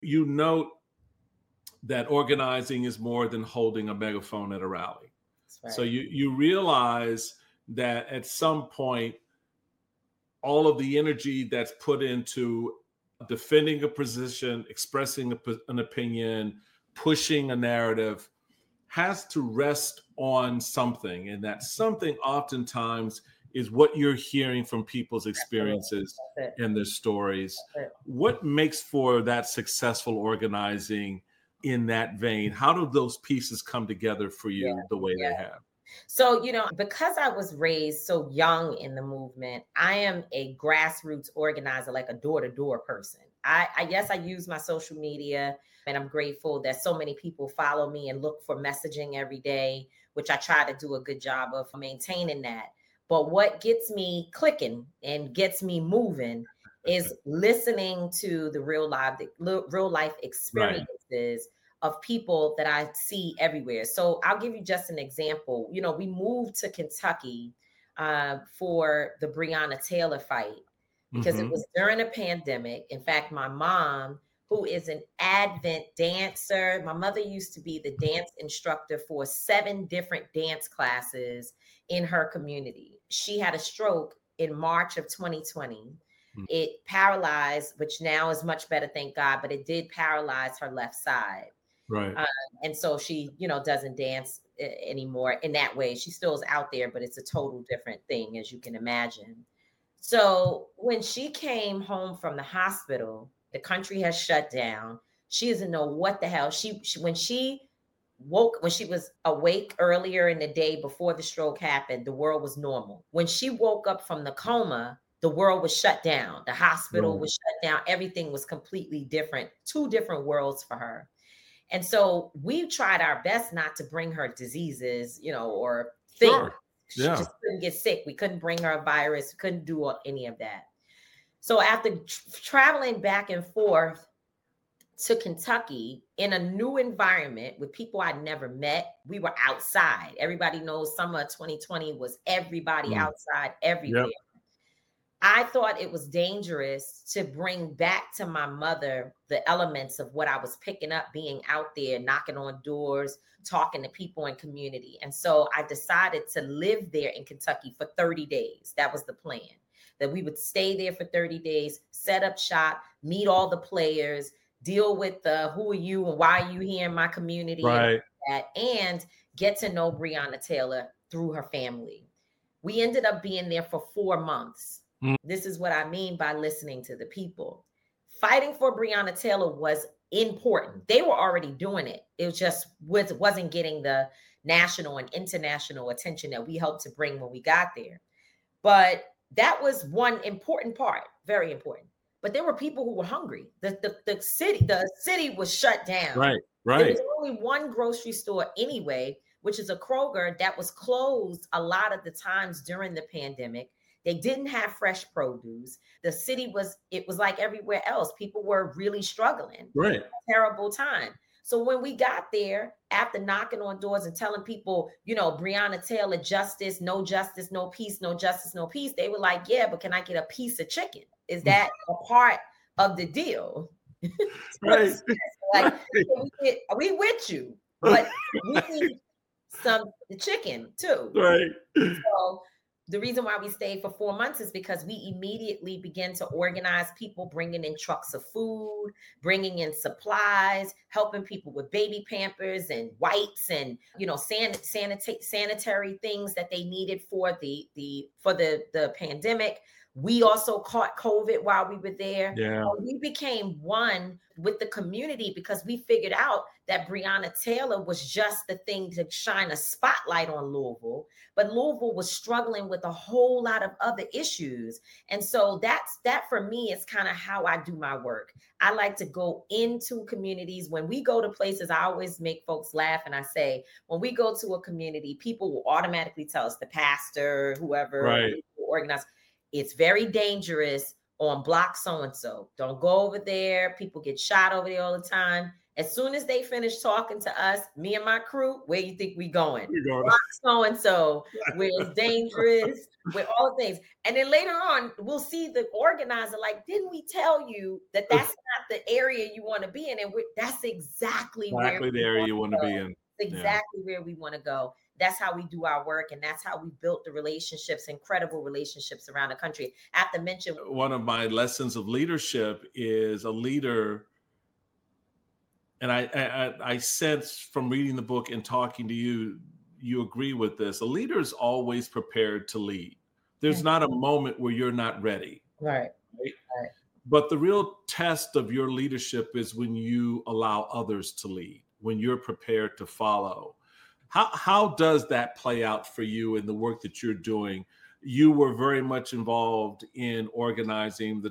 You note that organizing is more than holding a megaphone at a rally. That's So right. you realize that at some point, all of the energy that's put into defending a position, expressing an opinion, pushing a narrative has to rest on something. And that something oftentimes is what you're hearing from people's Absolutely. experiences That's it. and their stories. That's it. What makes for that successful organizing in that vein? How do those pieces come together for Yeah. you the way Yeah. they have? So, because I was raised so young in the movement, I am a grassroots organizer, like a door-to-door person. Yes, I use my social media, and I'm grateful that so many people follow me and look for messaging every day, which I try to do a good job of maintaining that. But what gets me clicking and gets me moving is listening to the real life Right. experiences of people that I see everywhere. So I'll give you just an example. We moved to Kentucky for the Breonna Taylor fight because it Hmm. was during a pandemic. In fact, my mom, who is an Advent dancer, my mother used to be the dance instructor for 7 different dance classes in her community. She had a stroke in March of 2020. It paralyzed, which now is much better, thank God, but it did paralyze her left side. Right. Um, and so she, doesn't dance anymore in that way. She still is out there, but it's a total different thing, as you can imagine. So when she came home from the hospital, the country has shut down. She doesn't know what the hell. When she was awake earlier in the day before the stroke happened, the world was normal. When she woke up from the coma, the world was shut down. The hospital Right. was shut down. Everything was completely different, 2 different worlds for her. And so we tried our best not to bring her diseases, or things. Sure. She Yeah. just couldn't get sick. We couldn't bring her a virus. We couldn't do any of that. So after traveling back and forth to Kentucky in a new environment with people I'd never met, we were outside. Everybody knows summer 2020 was everybody Mm. outside everywhere. Yep. I thought it was dangerous to bring back to my mother the elements of what I was picking up being out there, knocking on doors, talking to people in community. And so I decided to live there in Kentucky for 30 days. That was the plan, that we would stay there for 30 days, set up shop, meet all the players, deal with the who are you and why are you here in my community and Right. all that, and get to know Breonna Taylor through her family. We ended up being there for 4 months. Mm. This is what I mean by listening to the people. Fighting for Breonna Taylor was important. They were already doing it. It just wasn't getting the national and international attention that we hoped to bring when we got there. But that was one important part, very important. But there were people who were hungry. The city was shut down. Right. There Right. was only one grocery store anyway, which is a Kroger that was closed a lot of the times during the pandemic. They didn't have fresh produce. It was like everywhere else. People were really struggling. Right. Terrible time. So when we got there, after knocking on doors and telling people, Breonna Taylor, justice, no peace, no justice, no peace, they were like, yeah, but can I get a piece of chicken? Is that a part of the deal? Right. Like, Right. we with you, but we need some chicken too. Right. So the reason why we stayed for 4 months is because we immediately began to organize people, bringing in trucks of food, bringing in supplies, helping people with baby pampers and wipes and sanitary things that they needed for the pandemic. We also caught COVID while we were there. Yeah. We became one with the community because we figured out that Breonna Taylor was just the thing to shine a spotlight on Louisville, but Louisville was struggling with a whole lot of other issues. And so that for me is kind of how I do my work. I like to go into communities. When we go to places, I always make folks laugh and I say, when we go to a community, people will automatically tell us, the pastor, whoever Right. organized, it's very dangerous on block so and so. Don't go over there. People get shot over there all the time. As soon as they finish talking to us, me and my crew, where you think we going? We're going. So-and-so, where it's dangerous, with all things. And then later on, we'll see the organizer like, didn't we tell you that that's not the area you want to be in? And that's exactly where the area you want to be in. Exactly where we want to go. That's how we do our work. And that's how we built the relationships, incredible relationships around the country. I have to mention, one of my lessons of leadership is a leader. And I sense from reading the book and talking to you, you agree with this. A leader is always prepared to lead. There's not a moment where you're not ready. Right. But the real test of your leadership is when you allow others to lead, when you're prepared to follow. How does that play out for you in the work that you're doing? You were very much involved in organizing the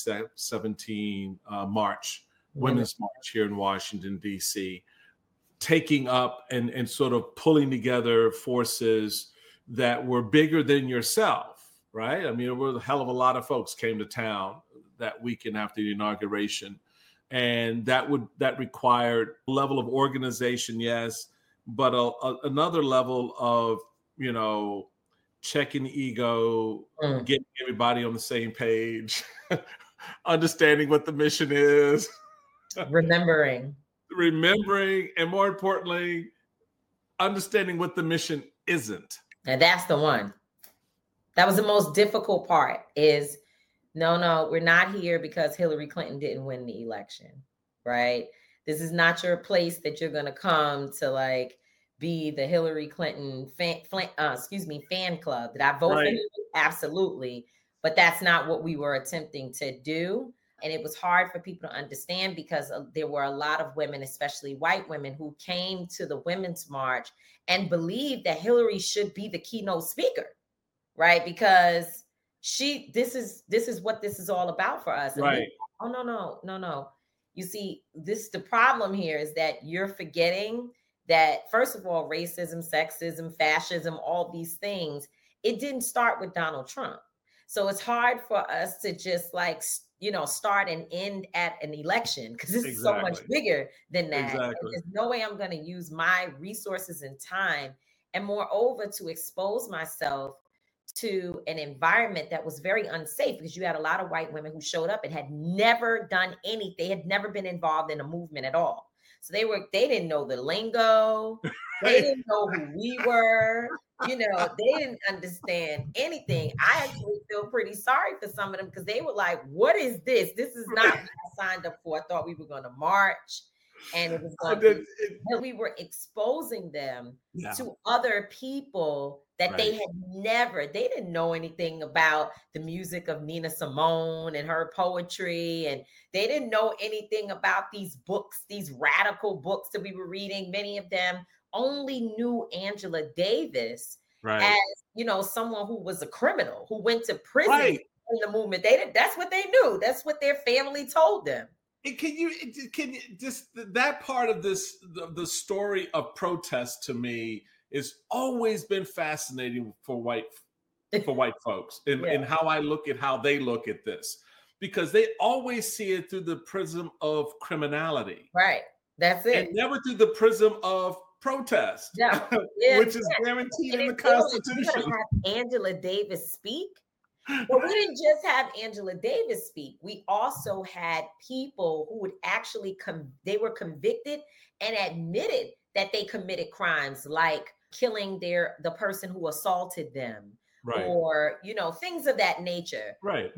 2017 march, Women's March here in Washington, D.C., taking up and sort of pulling together forces that were bigger than yourself, right? I mean, there were a hell of a lot of folks came to town that weekend after the inauguration. And that required a level of organization, yes, but another level of, checking the ego, getting everybody on the same page, understanding what the mission is. Remembering, and more importantly, understanding what the mission isn't. And that's the one. That was the most difficult part is, no, we're not here because Hillary Clinton didn't win the election, right? This is not your place that you're going to come to like be the Hillary Clinton fan club. Did I vote for you? Absolutely. But that's not what we were attempting to do. And it was hard for people to understand because there were a lot of women, especially white women, who came to the Women's March and believed that Hillary should be the keynote speaker, right? Because this is what this is all about for us. And right. No. You see, the problem here is that you're forgetting that, first of all, racism, sexism, fascism, all these things, it didn't start with Donald Trump. So it's hard for us to just like, start and end at an election because it's so much bigger than that. Exactly. There's no way I'm going to use my resources and time, and moreover, to expose myself to an environment that was very unsafe, because you had a lot of white women who showed up and had never done anything. They had never been involved in a movement at all. So they didn't know the lingo. They didn't know who we were. They didn't understand anything. I actually feel pretty sorry for some of them because they were like, what is this? This is not what I signed up for. I thought we were going to march. And it was we were exposing them to other people that they didn't know anything about the music of Nina Simone and her poetry. And they didn't know anything about these books, these radical books that we were reading. Many of them only knew Angela Davis as, someone who was a criminal, who went to prison in the movement. That's what they knew. That's what their family told them. Can you just that part of the story of protest to me has always been fascinating for white folks and how I look at how they look at this, because they always see it through the prism of criminality. Right. That's it. And never through the prism of protest, which is guaranteed in the Constitution. Have Angela Davis speak. But we didn't just have Angela Davis speak. We also had people who would actually they were convicted and admitted that they committed crimes, like killing the person who assaulted them, or things of that nature. Right.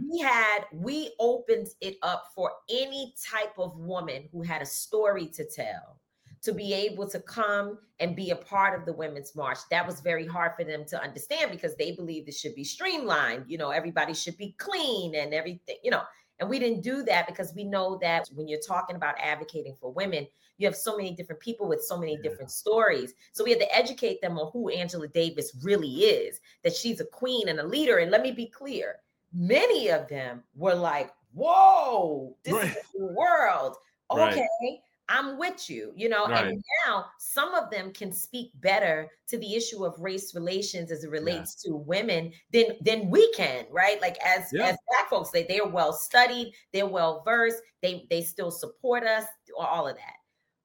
We opened it up for any type of woman who had a story to tell to be able to come and be a part of the Women's March. That was very hard for them to understand because they believed it should be streamlined. Everybody should be clean and everything, and we didn't do that because we know that when you're talking about advocating for women, you have so many different people with so many different stories. So we had to educate them on who Angela Davis really is, that she's a queen and a leader. And let me be clear, many of them were like, whoa, this is the world. Okay. I'm with you, and now some of them can speak better to the issue of race relations as it relates to women than we can, right? Like as Black folks, they're well studied, they're well versed, they still support us, all of that.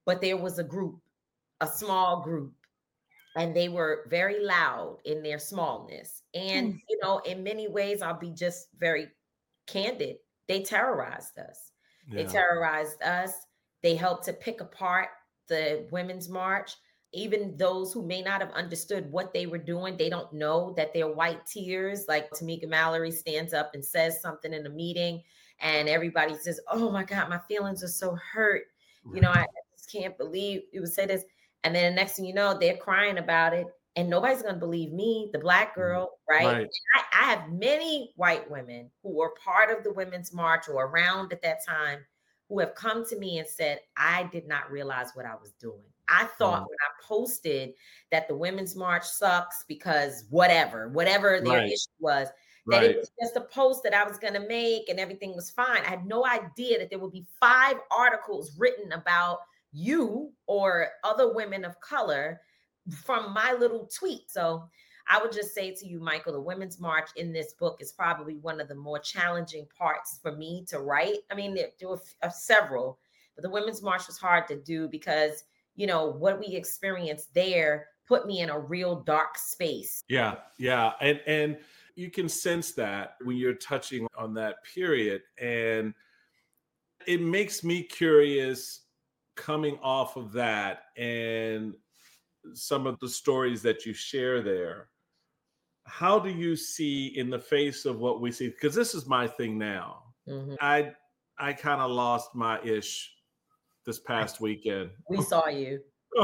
but there was a small group, and they were very loud in their smallness. And, in many ways, I'll be just very candid. They terrorized us. They Yeah. terrorized us. They helped to pick apart the Women's March. Even those who may not have understood what they were doing, they don't know that they're white tears. Like Tamika Mallory stands up and says something in a meeting, and everybody says, "Oh my God, my feelings are so hurt. I just can't believe you would say this." And then the next thing you know, they're crying about it, and nobody's going to believe me, the Black girl, right? Right. I have many white women who were part of the Women's March or around at that time who have come to me and said, I did not realize what I was doing. I thought when I posted that the Women's March sucks because whatever their issue was, that it was just a post that I was going to make and everything was fine. I had no idea that there would be 5 articles written about you or other women of color from my little tweet. So I would just say to you, Michael, the Women's March in this book is probably one of the more challenging parts for me to write. I mean, there were several, but the Women's March was hard to do because, what we experienced there put me in a real dark space. Yeah. Yeah. And you can sense that when you're touching on that period. And it makes me curious coming off of that and some of the stories that you share there. How do you see in the face of what we see? Because this is my thing now. Mm-hmm. I kind of lost my ish this past weekend. We saw you.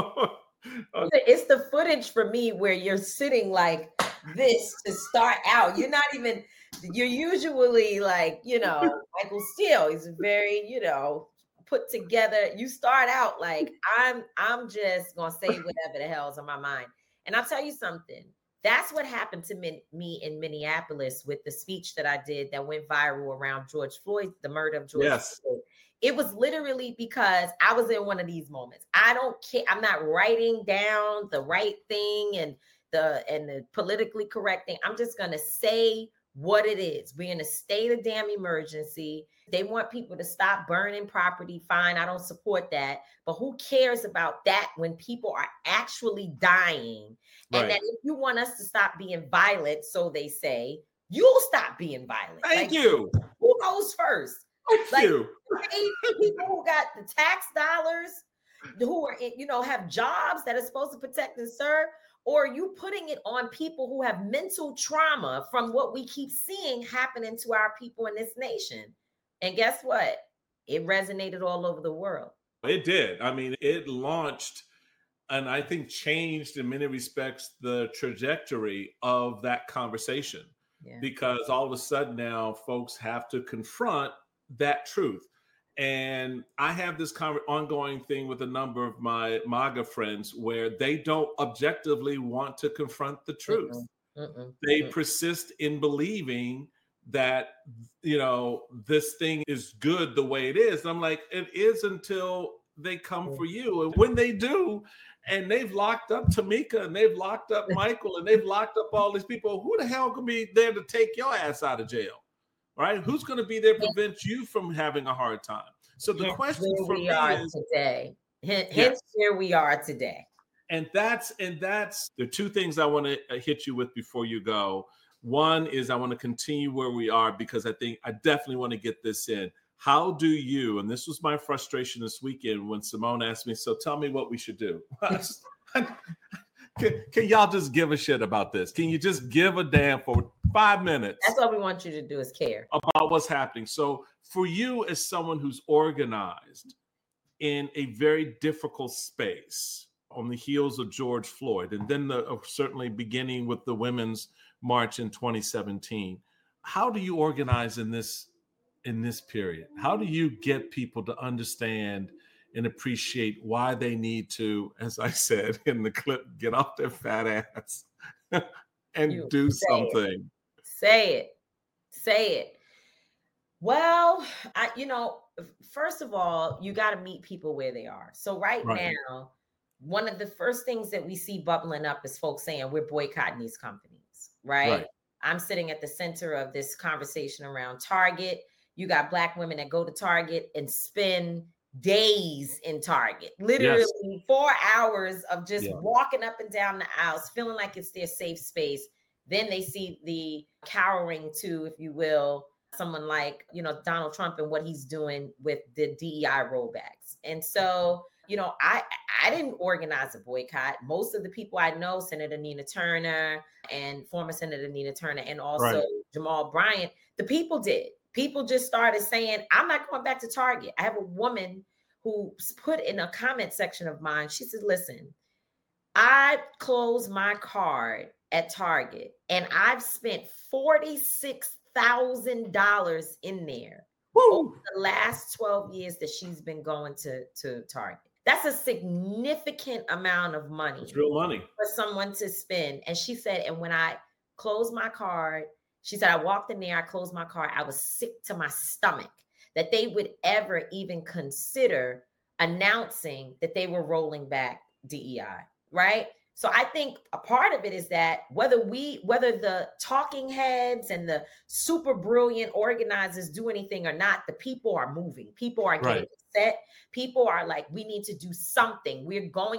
It's the footage for me where you're sitting like this to start out. You're usually like, Michael Steele. He's very, put together. You start out like, I'm just going to say whatever the hell's on my mind. And I'll tell you something. That's what happened to me in Minneapolis with the speech that I did that went viral around George Floyd, the murder of George Floyd. It was literally because I was in one of these moments. I don't care. I'm not writing down the right thing and the politically correct thing. I'm just going to say what it is. We're in a state of damn emergency. They want people to stop burning property. Fine. I don't support that. But who cares about that when people are actually dying? And that if you want us to stop being violent, so they say, you'll stop being violent. Thank you. Who goes first? Thank you. People who got the tax dollars, who are, have jobs that are supposed to protect and serve, or are you putting it on people who have mental trauma from what we keep seeing happening to our people in this nation? And guess what? It resonated all over the world. It did. I mean, it launched and I think changed in many respects the trajectory of that conversation. Because all of a sudden now folks have to confront that truth. And I have this ongoing thing with a number of my MAGA friends where they don't objectively want to confront the truth. They persist in believing that, this thing is good the way it is. And I'm like, it is until they come for you. And when they do, and they've locked up Tamika and they've locked up Michael and they've locked up all these people, who the hell can be there to take your ass out of jail? Right? Who's going to be there to prevent you from having a hard time? So the question for me is today. Hence where we are today. And that's there are 2 things I want to hit you with before you go. One is I want to continue where we are because I think I definitely want to get this in. How do you, and this was my frustration this weekend when Simone asked me, so tell me what we should do. Can y'all just give a shit about this? Can you just give a damn for 5 minutes? That's all we want you to do is care about what's happening. So for you as someone who's organized in a very difficult space on the heels of George Floyd, and then certainly beginning with the Women's March in 2017, how do you organize in this period? How do you get people to understand and appreciate why they need to, as I said in the clip, get off their fat ass and do something? Say it. Well, first of all, you got to meet people where they are. So right now, one of the first things that we see bubbling up is folks saying we're boycotting these companies, right? I'm sitting at the center of this conversation around Target. You got Black women that go to Target and spend days in Target, literally Yes. 4 hours of just Yeah. walking up and down the aisles, feeling like it's their safe space. Then they see the cowering to, if you will, someone like, Donald Trump and what he's doing with the DEI rollbacks. And so, I didn't organize a boycott. Most of the people I know, Senator Nina Turner and former Senator Nina Turner, and also Right. Jamal Bryant, the people did. People just started saying, I'm not going back to Target. I have a woman who put in a comment section of mine, she said, listen, I closed my card at Target and I've spent $46,000 in there over the last 12 years that she's been going to Target. That's a significant amount of money. It's real money for someone to spend. And she said, and when I closed my card, she said, I walked in there, I closed my card, I was sick to my stomach that they would ever even consider announcing that they were rolling back DEI, right? So I think a part of it is that whether the talking heads and the super brilliant organizers do anything or not, the people are moving. People are getting upset. People are like, we need to do something. We're going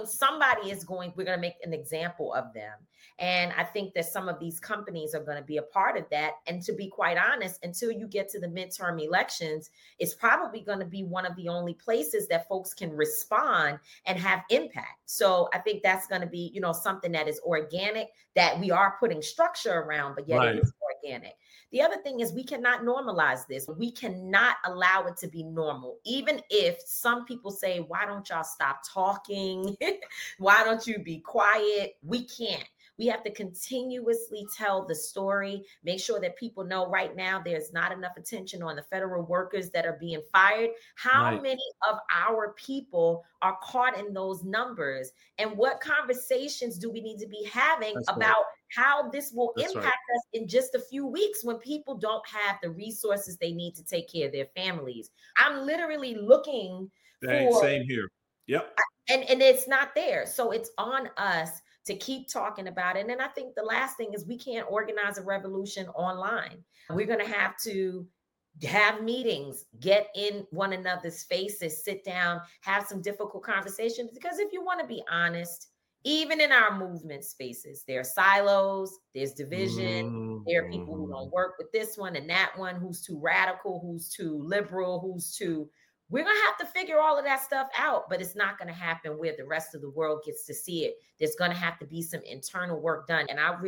to make an example of them. And I think that some of these companies are going to be a part of that. And to be quite honest, until you get to the midterm elections, it's probably going to be one of the only places that folks can respond and have impact. So I think that's going to be, something that is organic, that we are putting structure around, but yet it is organic. The other thing is we cannot normalize this. We cannot allow it to be normal. Even if some people say, why don't y'all stop talking? Why don't you be quiet? We can't. We have to continuously tell the story, make sure that people know right now there's not enough attention on the federal workers that are being fired. How many of our people are caught in those numbers? And what conversations do we need to be having about how this will impact us in just a few weeks when people don't have the resources they need to take care of their families? I'm literally looking for... Same here. Yep. And it's not there. So it's on us to keep talking about it. And then I think the last thing is we can't organize a revolution online. We're going to have to have meetings, get in one another's faces, sit down, have some difficult conversations. Because if you want to be honest, even in our movement spaces, there are silos, there's division. There are people who don't work with this one and that one, who's too radical, who's too liberal, who's too... We're going to have to figure all of that stuff out, but it's not going to happen where the rest of the world gets to see it. There's going to have to be some internal work done. And I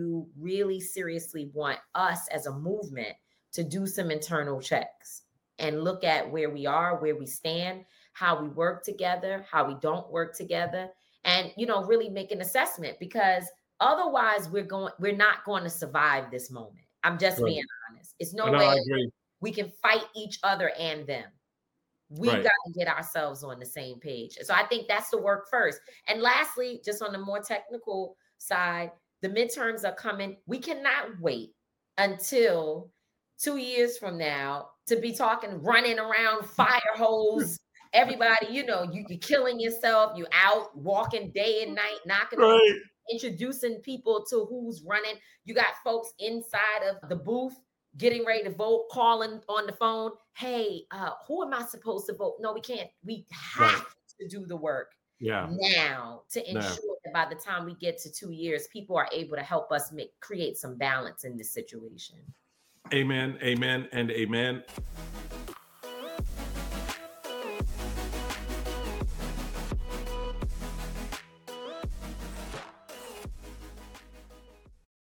really seriously want us as a movement to do some internal checks and look at where we are, where we stand, how we work together, how we don't work together, and, really make an assessment, because otherwise we're not going to survive this moment. I'm just being honest. It's no way we can fight each other and them. We've got to get ourselves on the same page. So I think that's the work first. And lastly, just on the more technical side, the midterms are coming. We cannot wait until 2 years from now to be talking, running around fire hose. Everybody, you're killing yourself. You out walking day and night, knocking on, introducing people to who's running. You got folks inside of the booth getting ready to vote, calling on the phone. Hey, who am I supposed to vote? No, we can't. We have to do the work now to ensure that by the time we get to 2 years, people are able to help us create some balance in this situation. Amen, amen, and amen.